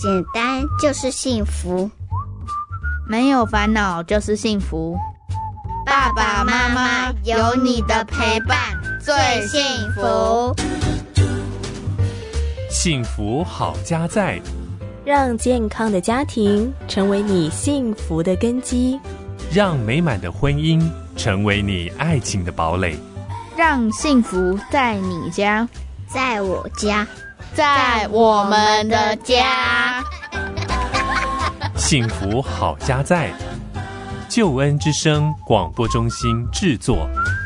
简单就是幸福， 没有烦恼就是幸福。 爸爸妈妈有你的陪伴最幸福。 幸福好家在， 让健康的家庭成为你幸福的根基， 让美满的婚姻成为你爱情的堡垒， 让幸福在你家， 在我家， 在我们的家。 幸福好家在，救恩之声广播中心制作。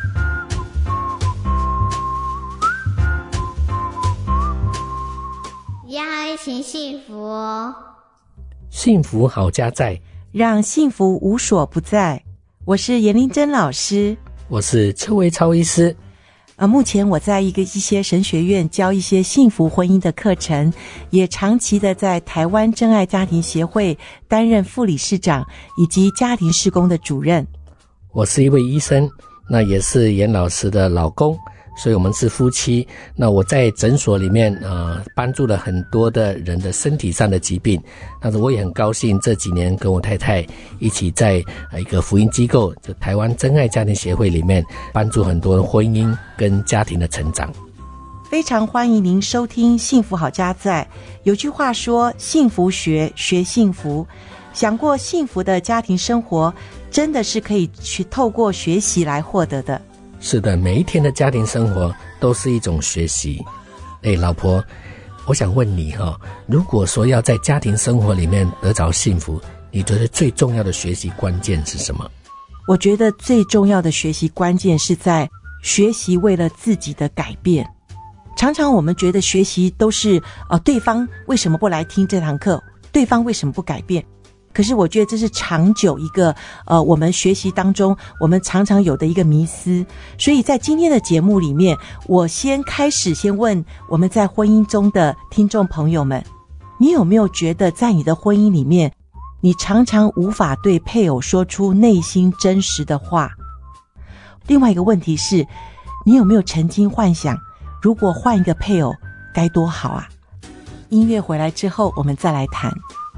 要一起幸福哦！ 幸福好家在， 让幸福无所不在。我是严玲珍老师， 我是邱维超医师。 目前我在一些神学院教一些幸福婚姻的课程，也长期的在台湾真爱家庭协会担任副理事长以及家庭事工的主任。 我是一位医生，那也是严老师的老公，所以我们是夫妻。那我在诊所里面帮助了很多的人的身体上的疾病，但是我也很高兴这几年跟我太太一起在一个福音机构，就台湾真爱家庭协会里面帮助很多婚姻跟家庭的成长。 非常欢迎您收听幸福好家在。有句话说，幸福学幸福。想过幸福的家庭生活，真的是可以去透过学习来获得的。 是的，每一天的家庭生活都是一种学习。老婆，我想问你如果说要在家庭生活里面得着幸福，你觉得最重要的学习关键是什么？ 我觉得最重要的学习关键是在学习为了自己的改变。常常我们觉得学习都是对方为什么不来听这堂课，对方为什么不改变。可是我觉得这是长久一个我们学习当中我们常常有的一个迷思。所以在今天的节目里面，我先问我们在婚姻中的听众朋友们，你有没有觉得在你的婚姻里面，你常常无法对配偶说出内心真实的话？另外一个问题是，你有没有曾经幻想，如果换一个配偶该多好啊？音乐回来之后我们再来谈。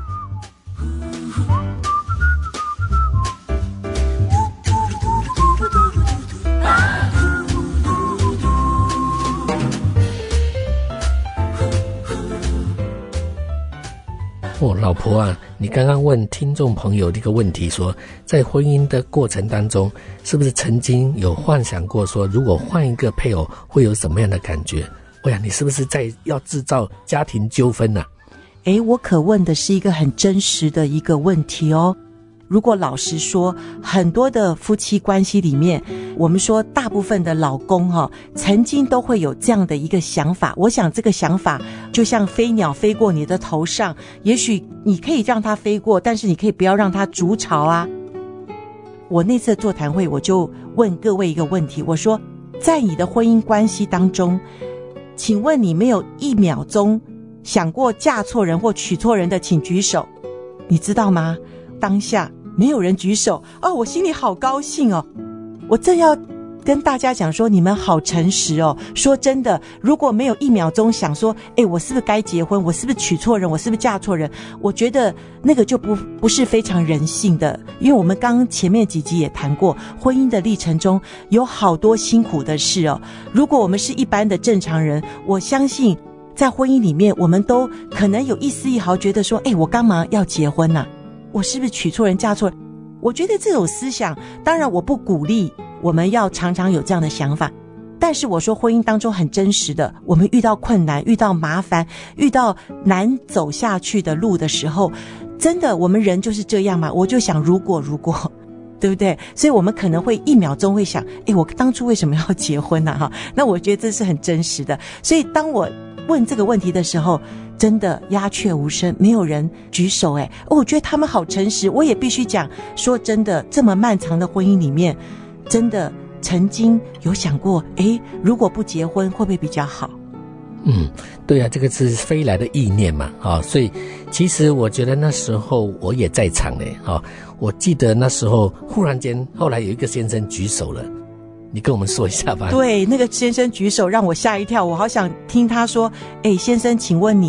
老婆啊，你刚刚问听众朋友这个问题说，在婚姻的过程当中，是不是曾经有幻想过说，如果换一个配偶会有什么样的感觉？你是不是要制造家庭纠纷啊？ 我可问的是一个很真实的一个问题哦。如果老实说，很多的夫妻关系里面，我们说大部分的老公曾经都会有这样的一个想法。我想这个想法就像飞鸟飞过你的头上，也许你可以让它飞过，但是你可以不要让它筑巢啊。我那次座谈会我就问各位一个问题，我说在你的婚姻关系当中，请问你没有1秒钟想过嫁错人或娶错人的请举手。你知道吗？当下没有人举手我心里好高兴哦。我正要跟大家讲说，你们好诚实哦。说真的，如果没有1秒钟想说我是不是该结婚，我是不是娶错人，我是不是嫁错人，我觉得那个就不是非常人性的。因为我们刚刚前面几集也谈过，婚姻的历程中有好多辛苦的事哦。如果我们是一般的正常人，我相信在婚姻里面我们都可能有一丝一毫觉得说我干嘛要结婚啊，我是不是娶错人嫁错人。我觉得这种思想，当然我不鼓励我们要常常有这样的想法，但是我说婚姻当中很真实的，我们遇到困难，遇到麻烦，遇到难走下去的路的时候，真的我们人就是这样嘛。我就想如果对不对？所以我们可能会1秒钟会想我当初为什么要结婚啊那我觉得这是很真实的。所以当我问这个问题的时候，真的鸦雀无声，没有人举手。我觉得他们好诚实。我也必须讲，说真的，这么漫长的婚姻里面，真的曾经有想过如果不结婚会不会比较好。 对啊，这个是飞来的意念嘛所以其实我觉得那时候我也在场我记得那时候忽然间后来有一个先生举手了，你跟我们说一下吧。 对，那个先生举手让我吓一跳，我好想听他说先生请问你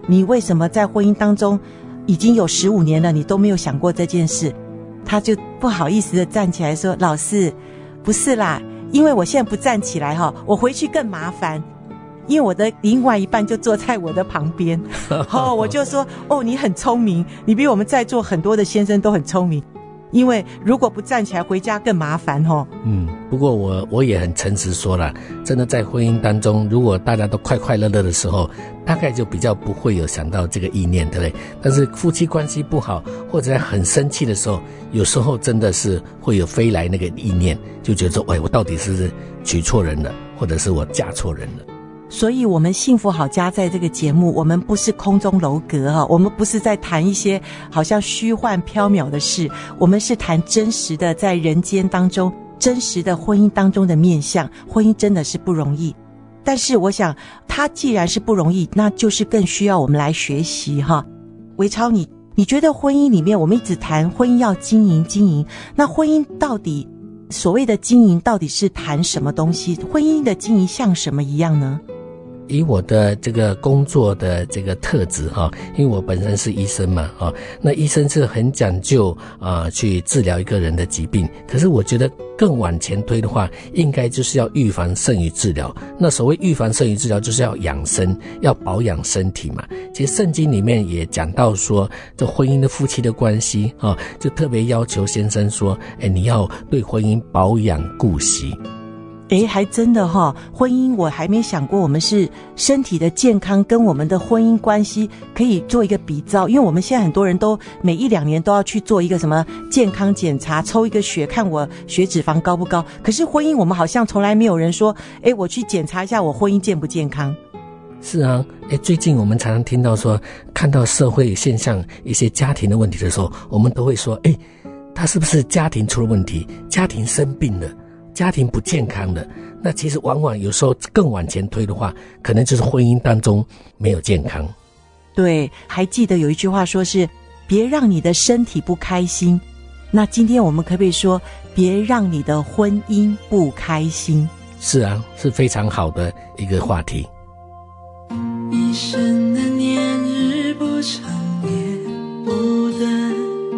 你为什么在婚姻当中已经有15年了，你都没有想过这件事？他就不好意思的站起来说，老师，不是啦，因为我现在不站起来我回去更麻烦，因为我的另外一半就坐在我的旁边我就说，你很聪明，你比我们在座很多的先生都很聪明，因为如果不站起来回家更麻烦不过我也很诚实说了，真的在婚姻当中，如果大家都快快乐乐的时候，大概就比较不会有想到这个意念，对不对？但是夫妻关系不好，或者在很生气的时候，有时候真的是会有飞来那个意念，就觉得说，我到底是娶错人了，或者是我嫁错人了。 所以我们幸福好家在这个节目，我们不是空中楼阁我们不是在谈一些好像虚幻缥缈的事，我们是谈真实的在人间当中，真实的婚姻当中的面向。婚姻真的是不容易，但是我想它既然是不容易，那就是更需要我们来学习维超，你觉得婚姻里面，我们一直谈婚姻要经营，那婚姻到底所谓的经营到底是谈什么东西？婚姻的经营像什么一样呢？ 以我的这个工作的这个特质因为我本身是医生嘛那医生是很讲究去治疗一个人的疾病，可是我觉得更往前推的话，应该就是要预防胜于治疗。那所谓预防胜于治疗，就是要养生，要保养身体嘛。其实圣经里面也讲到说，这婚姻的夫妻的关系就特别要求先生说，你要对婚姻保养顾惜。 还真的婚姻我还没想过，我们是身体的健康跟我们的婚姻关系可以做一个比照，因为我们现在很多人都每1-2年都要去做一个什么健康检查，抽一个血看我血脂肪高不高，可是婚姻我们好像从来没有人说我去检查一下我婚姻健不健康。 是啊，最近我们常常听到说，看到社会现象一些家庭的问题的时候，我们都会说他是不是家庭出了问题，家庭生病了，家庭不健康的。那其实往往有时候更往前推的话，可能就是婚姻当中没有健康。 对，还记得有一句话说是别让你的身体不开心，那今天我们可不可以说别让你的婚姻不开心？ 是啊，是非常好的一个话题。 一生的年日不长也不短，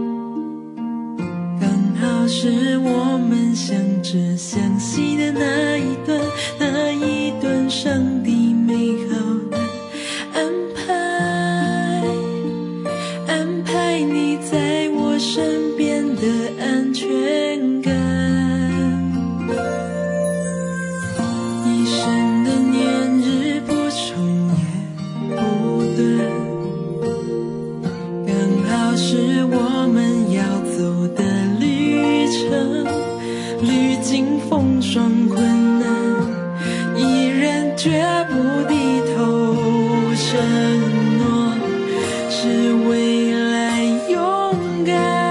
刚好是我们相知相惜的那一段上帝美好的安排你在我身边的安全感。一生的年日不长也不短，刚好是我们要走的旅程，历经风霜困难，依然绝不低头，承诺是未来勇敢。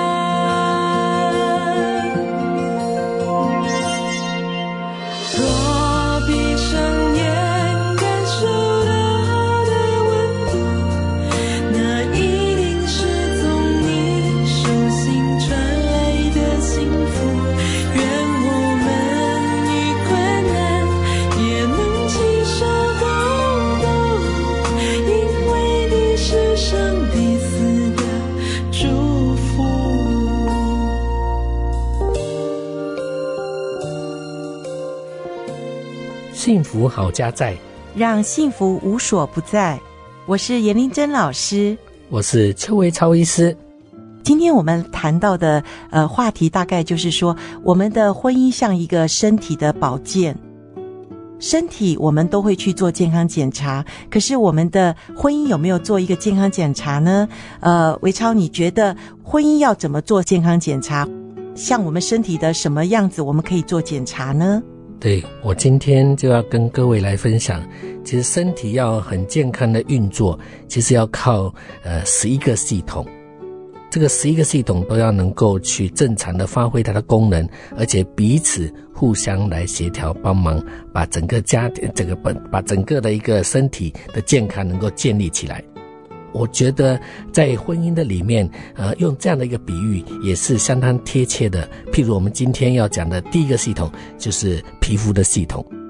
若闭上眼感受到的温度，那一定是从你手心传来的幸福。愿我们与困难也能携手共度，因为你是上帝赐的祝福。 幸福好家在， 让幸福无所不在。我是严玲珍老师， 我是邱维超医师。 今天我们谈到的话题大概就是说，我们的婚姻像一个身体的保健，身体我们都会去做健康检查，可是我们的婚姻有没有做一个健康检查呢？维超，你觉得婚姻要怎么做健康检查？像我们身体的什么样子我们可以做检查呢？ 对，我今天就要跟各位来分享，其实身体要很健康的运作，其实要靠11个系统。这个11个系统都要能够去正常的发挥它的功能，而且彼此互相来协调帮忙，把整个把整个的一个身体的健康能够建立起来。我觉得在婚姻的里面用这样的一个比喻也是相当贴切的。譬如我们今天要讲的第一个系统就是皮肤的系统。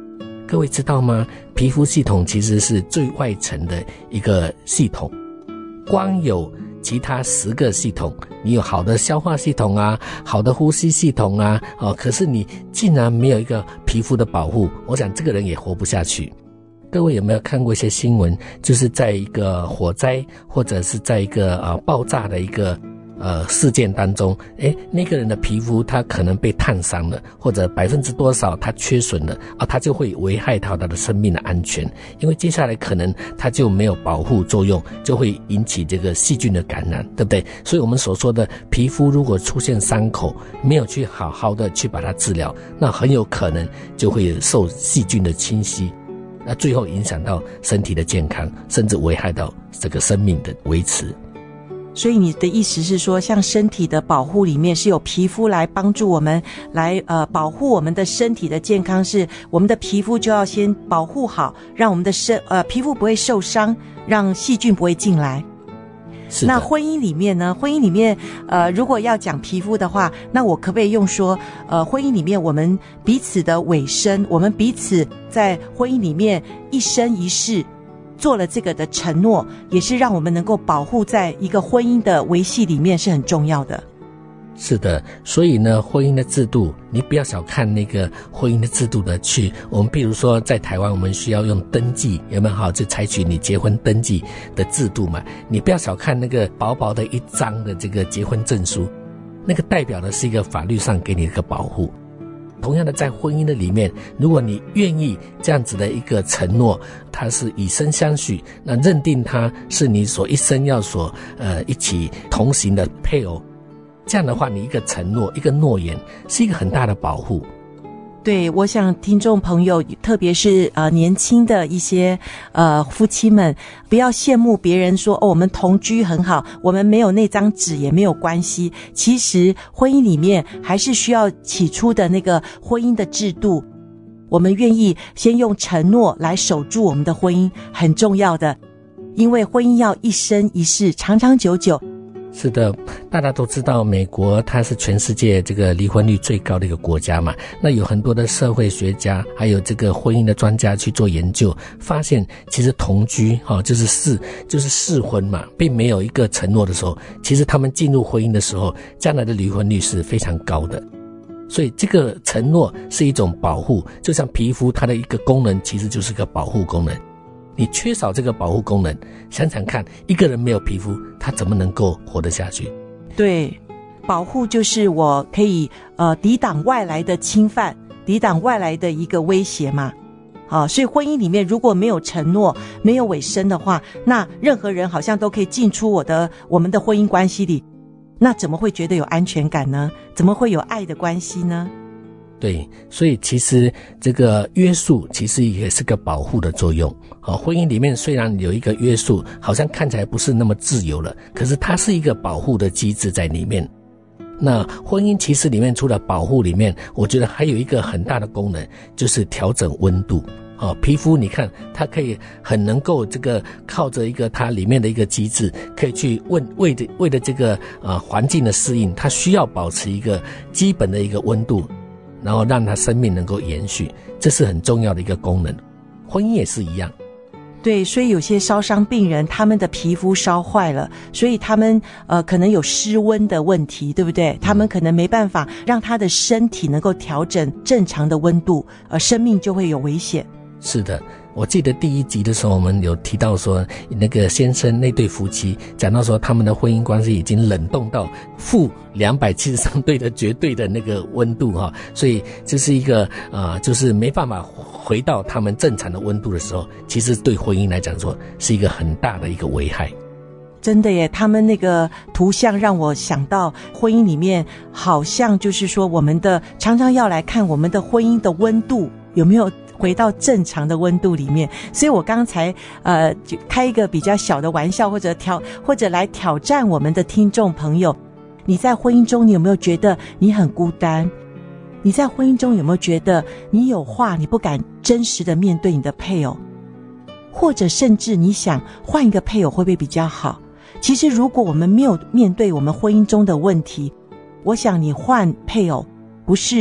各位知道吗？皮肤系统其实是最外层的一个系统，光有其他10个系统，你有好的消化系统啊，好的呼吸系统啊，可是你竟然没有一个皮肤的保护，我想这个人也活不下去。各位有没有看过一些新闻，就是在一个火灾或者是在一个爆炸的一个事件当中，那个人的皮肤他可能被烫伤了，或者多少他缺损了他就会危害到他的生命的安全，因为接下来可能他就没有保护作用，就会引起这个细菌的感染，对不对？所以我们所说的皮肤如果出现伤口，没有去好好的去把它治疗，那很有可能就会受细菌的侵袭，那最后影响到身体的健康，甚至危害到这个生命的维持。 所以你的意思是说，像身体的保护里面是有皮肤来帮助我们来保护我们的身体的健康，是我们的皮肤就要先保护好，让我们的皮肤不会受伤，让细菌不会进来。 是的。 那婚姻里面呢？婚姻里面如果要讲皮肤的话，那我可不可以用说婚姻里面我们彼此的委身，我们彼此在婚姻里面一生一世做了这个的承诺，也是让我们能够保护在一个婚姻的维系里面是很重要的。 是的，所以呢，婚姻的制度，你不要小看那个婚姻的制度的我们比如说在台湾，我们需要用登记，有没有好？就采取你结婚登记的制度嘛。你不要小看那个薄薄的一张的这个结婚证书，那个代表的是一个法律上给你的一个保护。同样的，在婚姻的里面，如果你愿意这样子的一个承诺，它是以身相许，那认定它是你所一生要一起同行的配偶，这样的话，你一个承诺，一个诺言，是一个很大的保护。 对，我想听众朋友，特别是年轻的一些夫妻们，不要羡慕别人说我们同居很好，我们没有那张纸也没有关系。其实婚姻里面还是需要起初的那个婚姻的制度，我们愿意先用承诺来守住我们的婚姻，很重要的，因为婚姻要一生一世，长长久久。 是的，大家都知道美国它是全世界这个离婚率最高的一个国家嘛，那有很多的社会学家还有这个婚姻的专家去做研究，发现其实同居就是试婚嘛，并没有一个承诺的时候，其实他们进入婚姻的时候，将来的离婚率是非常高的。所以这个承诺是一种保护，就像皮肤它的一个功能其实就是个保护功能，你缺少这个保护功能，想想看，一个人没有皮肤，他怎么能够活得下去？ 对，保护就是我可以抵挡外来的侵犯，抵挡外来的一个威胁嘛。所以婚姻里面如果没有承诺，没有委身的话，那任何人好像都可以进出我们的婚姻关系里，那怎么会觉得有安全感呢？怎么会有爱的关系呢？ 对，所以其实这个约束其实也是个保护的作用。婚姻里面虽然有一个约束，好像看起来不是那么自由了，可是它是一个保护的机制在里面。那婚姻其实里面除了保护里面，我觉得还有一个很大的功能，就是调整温度。皮肤你看它可以很能够这个靠着一个它里面的一个机制，可以去为了这个环境的适应，它需要保持一个基本的一个温度，然后让它生命能够延续，这是很重要的一个功能。婚姻也是一样。 对，所以有些烧伤病人，他们的皮肤烧坏了，所以他们可能有失温的问题，对不对？他们可能没办法让他的身体能够调整正常的温度，生命就会有危险。是的，我记得第一集的时候，我们有提到说，那个先生那对夫妻讲到说，他们的婚姻关系已经冷冻到-273度的绝对的那个温度所以这是一个就是没办法回到他们正常的温度的时候，其实对婚姻来讲说是一个很大的一个危害。 真的耶，他们那个图像让我想到婚姻里面好像就是说我们的常常要来看我们的婚姻的温度有没有回到正常的温度里面。所以我刚才就开一个比较小的玩笑，或者来挑战我们的听众朋友，你在婚姻中你有没有觉得你很孤单？你在婚姻中有没有觉得你有话你不敢真实的面对你的配偶？或者甚至你想换一个配偶会不会比较好？其实如果我们没有面对我们婚姻中的问题，我想你换配偶不是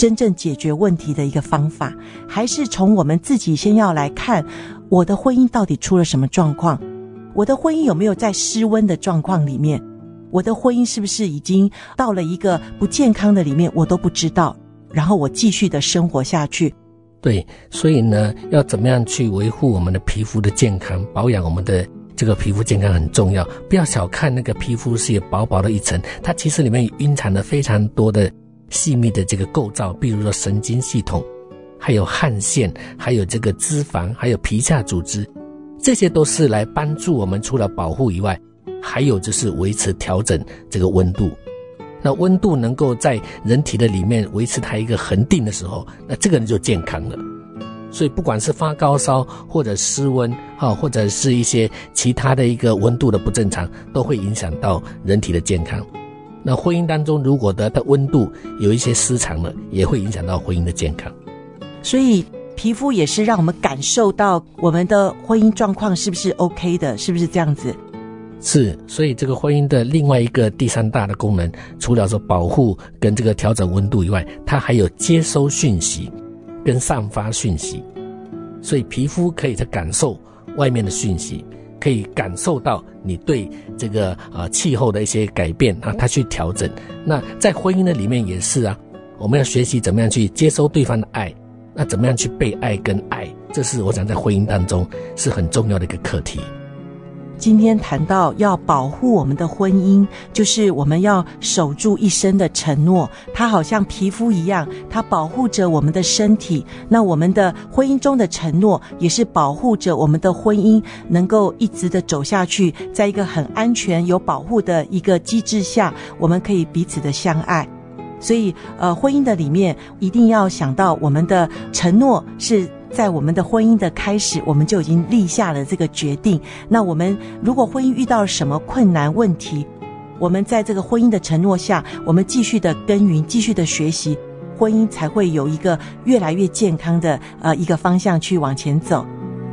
真正解决问题的一个方法，还是从我们自己先要来看我的婚姻到底出了什么状况，我的婚姻有没有在失温的状况里面，我的婚姻是不是已经到了一个不健康的里面，我都不知道，然后我继续的生活下去。 对，所以呢，要怎么样去维护我们的皮肤的健康，保养我们的这个皮肤健康很重要。不要小看那个皮肤是有薄薄的一层，它其实里面蕴藏了非常多的细密的这个构造，比如说神经系统，还有汗腺，还有这个脂肪，还有皮下组织，这些都是来帮助我们除了保护以外，还有就是维持调整这个温度。那温度能够在人体的里面维持它一个恒定的时候，那这个人就健康了。所以不管是发高烧或者失温或者是一些其他的一个温度的不正常，都会影响到人体的健康。那婚姻当中如果的温度有一些失常了，也会影响到婚姻的健康。 所以皮肤也是让我们感受到我们的婚姻状况是不是 OK 的，是不是这样子？ 是，所以这个婚姻的另外一个第三大的功能，除了说保护跟这个调整温度以外，它还有接收讯息跟散发讯息。所以皮肤可以在感受外面的讯息，可以感受到你对这个气候的一些改变它去调整。那在婚姻的里面也是啊，我们要学习怎么样去接收对方的爱，那怎么样去被爱跟爱，这是我想在婚姻当中是很重要的一个课题。 今天谈到要保护我们的婚姻，就是我们要守住一生的承诺，它好像皮肤一样，它保护着我们的身体。那我们的婚姻中的承诺也是保护着我们的婚姻能够一直的走下去，在一个很安全有保护的一个机制下，我们可以彼此的相爱。所以婚姻的里面一定要想到我们的承诺是在我们的婚姻的开始，我们就已经立下了这个决定。那我们如果婚姻遇到了什么困难问题，我们在这个婚姻的承诺下，我们继续的耕耘，继续的学习，婚姻才会有一个越来越健康的一个方向去往前走。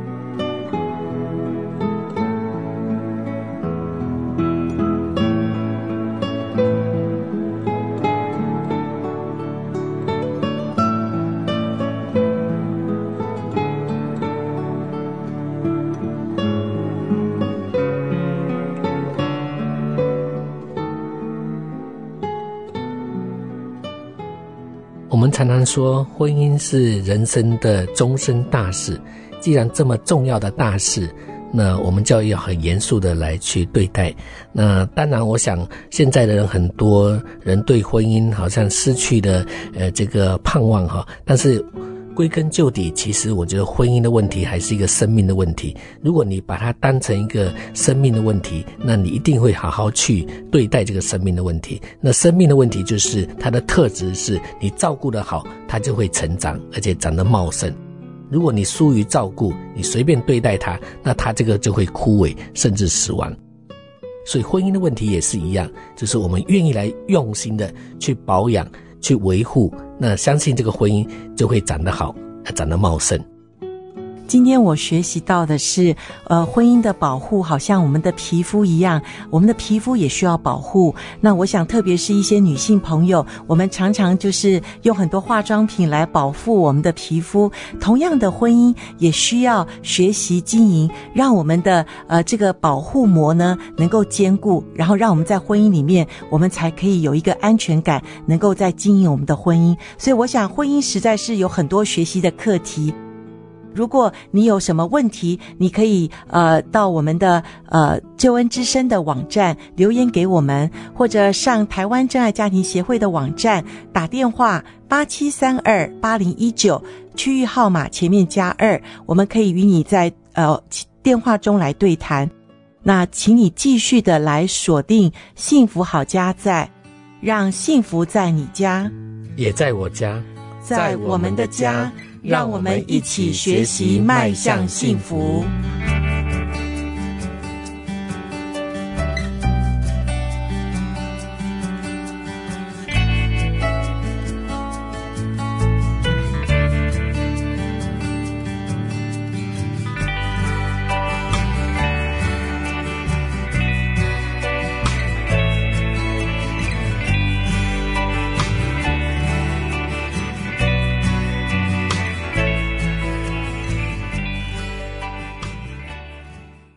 我们常常说婚姻是人生的终身大事，既然这么重要的大事，那我们就要很严肃的来去对待。那当然我想现在的人，很多人对婚姻好像失去了这个盼望但是归根究底，其实我觉得婚姻的问题还是一个生命的问题。如果你把它当成一个生命的问题，那你一定会好好去对待这个生命的问题。那生命的问题就是它的特质是你照顾得好，它就会成长，而且长得茂盛。如果你疏于照顾，你随便对待它，那它这个就会枯萎甚至死亡。所以婚姻的问题也是一样，就是我们愿意来用心的去保养去维护，那相信这个婚姻就会长得好，长得茂盛。 今天我学习到的是婚姻的保护好像我们的皮肤一样，我们的皮肤也需要保护。那我想特别是一些女性朋友，我们常常就是用很多化妆品来保护我们的皮肤，同样的婚姻也需要学习经营，让我们的这个保护膜呢能够坚固，然后让我们在婚姻里面我们才可以有一个安全感，能够在经营我们的婚姻。所以我想婚姻实在是有很多学习的课题。如果你有什么问题，你可以到我们的救恩之声的网站留言给我们，或者上台湾真爱家庭协会的网站打电话87328019，区域号码前面加2，我们可以与你在电话中来对谈。那请你继续的来锁定幸福好家在，让幸福在你家， 也在我家， 在我们的家，让我们一起学习迈向幸福。